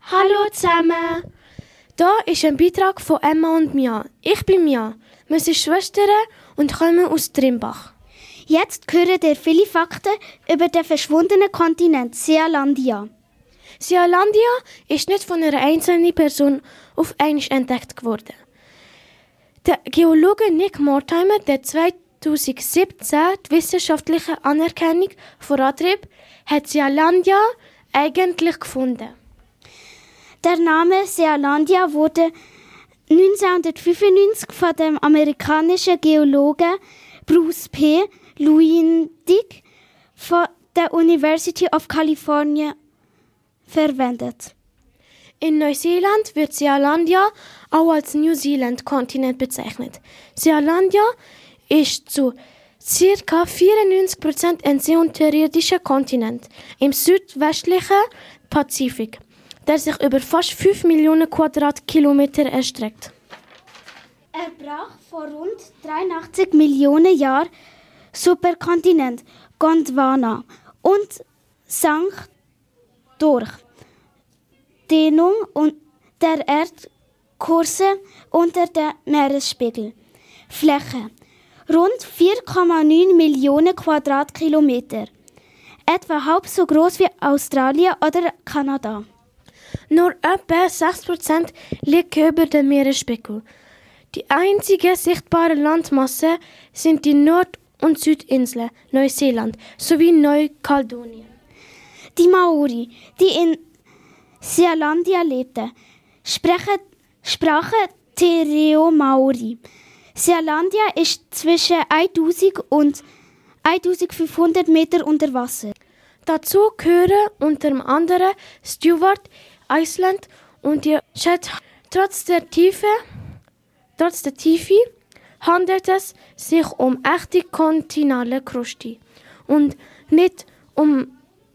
Hallo zusammen! Hier ist ein Beitrag von Emma und Mia. Ich bin Mia. Wir sind Schwestern und kommen aus Trimbach. Jetzt hören ihr viele Fakten über den verschwundenen Kontinent Sealandia. Sealandia ist nicht von einer einzelnen Person auf einmal entdeckt worden. Der Geologe Nick Mortimer, der 2017 die wissenschaftliche Anerkennung vorantrieb, hat Sealandia eigentlich gefunden. Der Name Sealandia wurde 1995 von dem amerikanischen Geologen Bruce P. Lewindig von der University of California verwendet. In Neuseeland wird Sealandia auch als New Zealand-Kontinent bezeichnet. Sealandia ist zu ca. 94% ein seeunterirdischer Kontinent im südwestlichen Pazifik, der sich über fast 5 Millionen Quadratkilometer erstreckt. Er brach vor rund 83 Millionen Jahren Superkontinent Gondwana und sank durch Dehnung der Erdkurse unter der Meeresspiegel. Fläche rund 4,9 Millionen Quadratkilometer, etwa halb so groß wie Australien oder Kanada. Nur etwa 6% liegt über dem Meeresspiegel. Die einzige sichtbare Landmasse sind die Nord- und Südinseln Neuseeland sowie Neukaledonien. Die Maori, die in Sealandia lebten, sprachen Te Maori. Sealandia ist zwischen 1000 und 1500 Meter unter Wasser. Dazu gehören unter anderem Stewart Island und die Shetland. Trotz der Tiefe handelt es sich um echte kontinentale Kruste und nicht um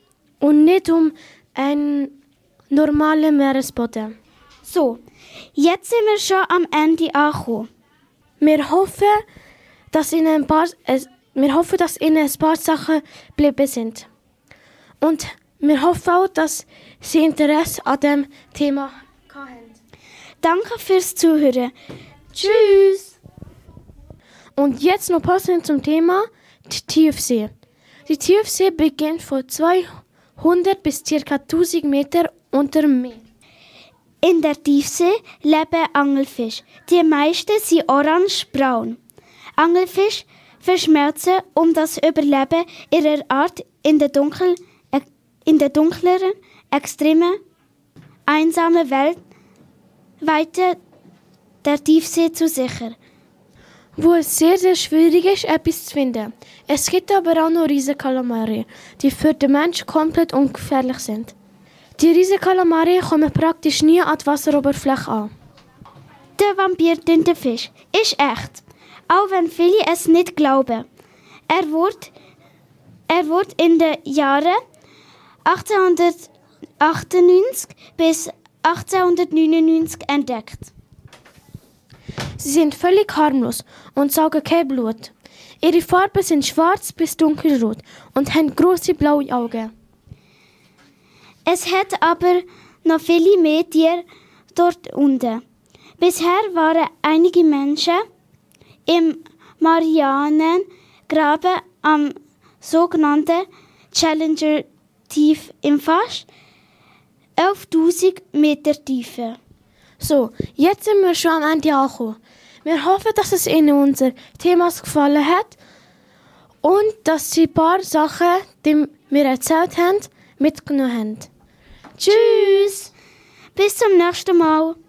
einen normalen Meeresboden. So, jetzt sind wir schon am Ende angekommen. Wir hoffen, dass Ihnen ein paar Sachen geblieben sind. Und wir hoffen auch, dass Sie Interesse an diesem Thema haben. Danke fürs Zuhören. Tschüss! Und jetzt noch passend zum Thema die Tiefsee. Die Tiefsee beginnt von 200 bis ca. 1000 Meter unter dem Meer. In der Tiefsee leben Angelfische. Die meisten sind orange-braun. Angelfische verschmelzen, um das Überleben ihrer Art in der dunkleren, extremen, einsamen Weite der Tiefsee zu sichern. Wo es sehr, sehr schwierig ist, etwas zu finden. Es gibt aber auch noch Riesenkalamare, die für den Menschen komplett ungefährlich sind. Die Riesenkalamare kommen praktisch nie an die Wasseroberfläche an. Der Vampir-Tintenfisch ist echt, auch wenn viele es nicht glauben. Er wurde in den Jahren 1898 bis 1899 entdeckt. Sie sind völlig harmlos und saugen kein Blut. Ihre Farben sind schwarz bis dunkelrot und haben grosse blaue Augen. Es hat aber noch viele mehr Tiere dort unten. Bisher waren einige Menschen im Marianengraben am sogenannten Challenger Tief im fast 11.000 Meter Tiefe. So, jetzt sind wir schon am Ende angekommen. Wir hoffen, dass es Ihnen unser Thema gefallen hat und dass Sie ein paar Sachen, die wir erzählt haben, mitgenommen haben. Tschüss! Bis zum nächsten Mal.